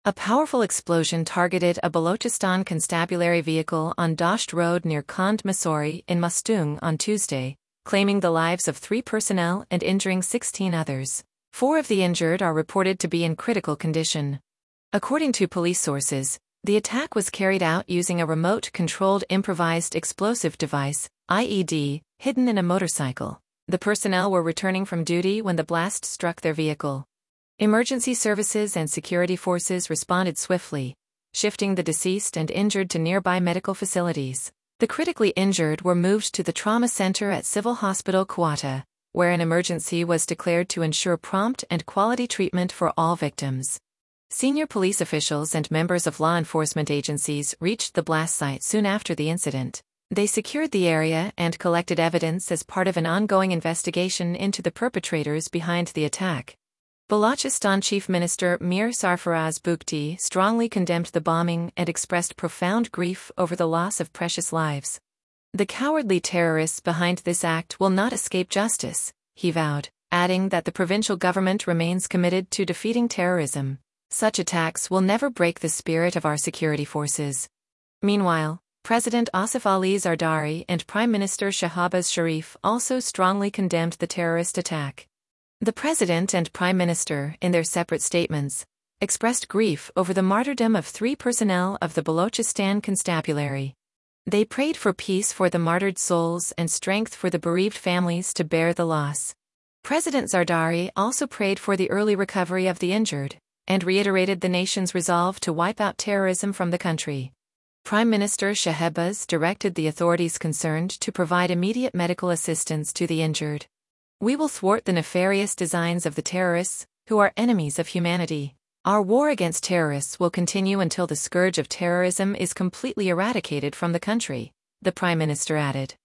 A powerful explosion targeted a Balochistan constabulary vehicle on Dasht Road near Khand Masori in Mustung on Tuesday, claiming the lives of 3 personnel and injuring 16 others. 4 of the injured are reported to be in critical condition. According to police sources, the attack was carried out using a remote-controlled improvised explosive device, IED, hidden in a motorcycle. The personnel were returning from duty when the blast struck their vehicle. Emergency services and security forces responded swiftly, shifting the deceased and injured to nearby medical facilities. The critically injured were moved to the trauma center at Civil Hospital Kuwata, where an emergency was declared to ensure prompt and quality treatment for all victims. Senior police officials and members of law enforcement agencies reached the blast site soon after the incident. They secured the area and collected evidence as part of an ongoing investigation into the perpetrators behind the attack. Balochistan Chief Minister Mir Sarfaraz Bugti strongly condemned the bombing and expressed profound grief over the loss of precious lives. The cowardly terrorists behind this act will not escape justice, he vowed, adding that the provincial government remains committed to defeating terrorism. Such attacks will never break the spirit of our security forces. Meanwhile, President Asif Ali Zardari and Prime Minister Shahbaz Sharif also strongly condemned the terrorist attack. The President and Prime Minister, in their separate statements, expressed grief over the martyrdom of 3 personnel of the Balochistan Constabulary. They prayed for peace for the martyred souls and strength for the bereaved families to bear the loss. President Zardari also prayed for the early recovery of the injured, and reiterated the nation's resolve to wipe out terrorism from the country. Prime Minister Shahbaz directed the authorities concerned to provide immediate medical assistance to the injured. We will thwart the nefarious designs of the terrorists, who are enemies of humanity. Our war against terrorists will continue until the scourge of terrorism is completely eradicated from the country, the Prime Minister added.